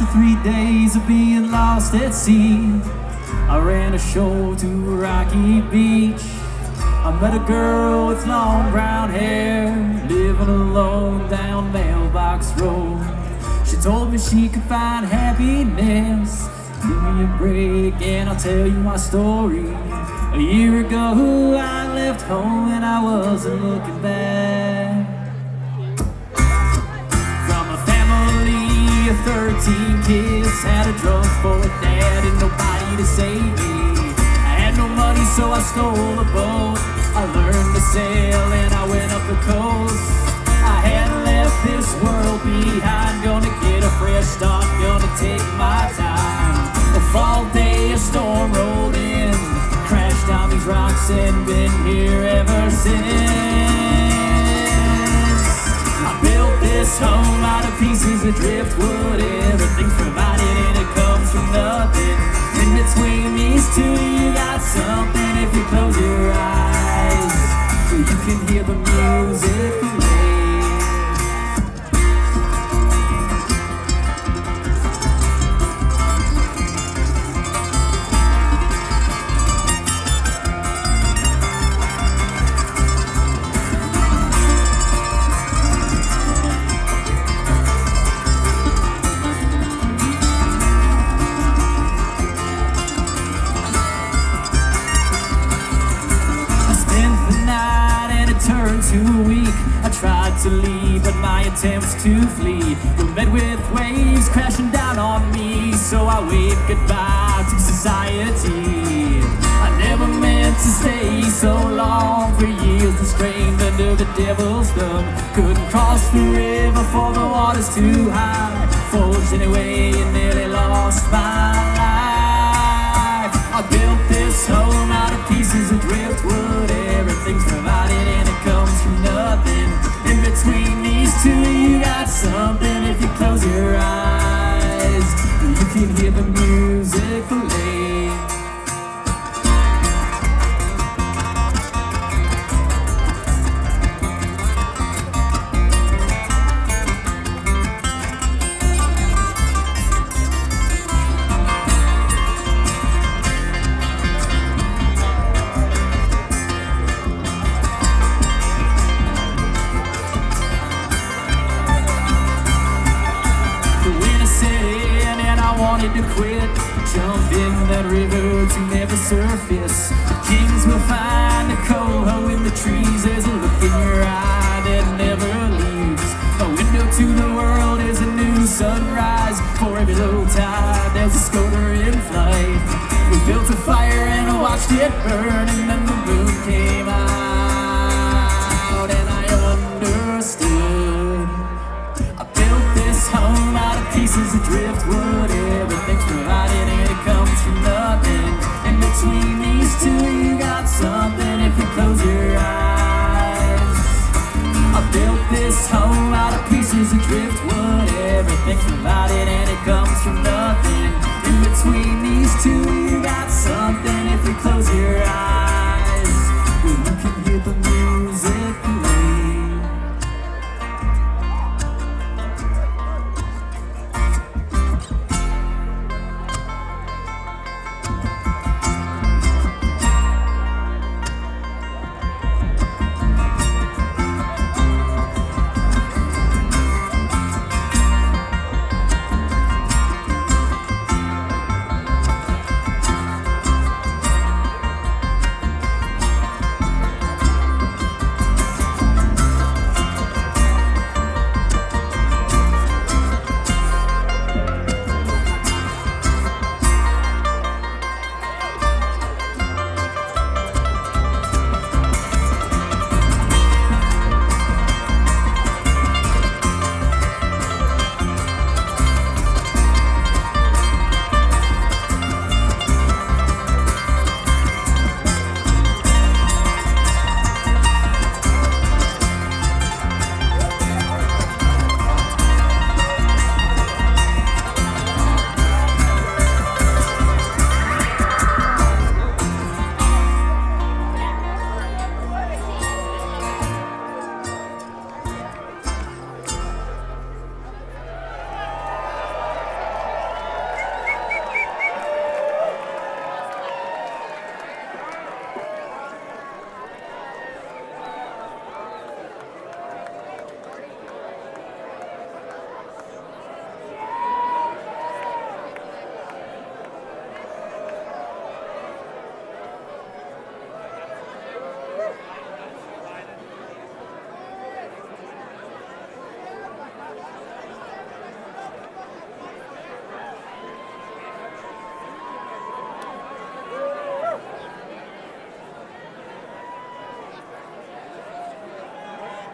After 3 days of being lost at sea, I ran ashore to Rocky Beach. I met a girl with long brown hair, living alone down Mailbox Road. She told me she could find happiness. Give me a break and I'll tell you my story. A year ago I left home and I wasn't looking back. From a family of 13 kids, had a drug for a dad and nobody to save me. I had no money so I stole a boat. I learned to sail and I went up the coast. I had left this world behind, gonna get a fresh start, gonna take my time. A fall day, a storm rolled in, crashed down these rocks and been here ever since. I built this home out of pieces of driftwood. Everything's provided and it comes from nothing. In between these two you got something if you close your eyes, so you can hear the music play. Turned too weak. I tried to leave, but my attempts to flee were met with waves crashing down on me. So I waved goodbye to society. I never meant to stay so long. For years I strained under the devil's thumb. Couldn't cross the river for the water's too high. Forged anyway and nearly lost my life. I built this home out of pieces of driftwood. Everything's provided and it comes from nothing. In between these two you got something if you close your eyes. You can hear the music play. Wanted to quit, jump in that river to never surface. Kings will find a coho in the trees. There's a look in your eye that never leaves. A window to the world is a new sunrise. For every low tide there's a schooner in flight. We built a fire and watched it burn, and then the moon came out and I understood. I built this home out of pieces of driftwood. Everything's provided and it comes from nothing. In between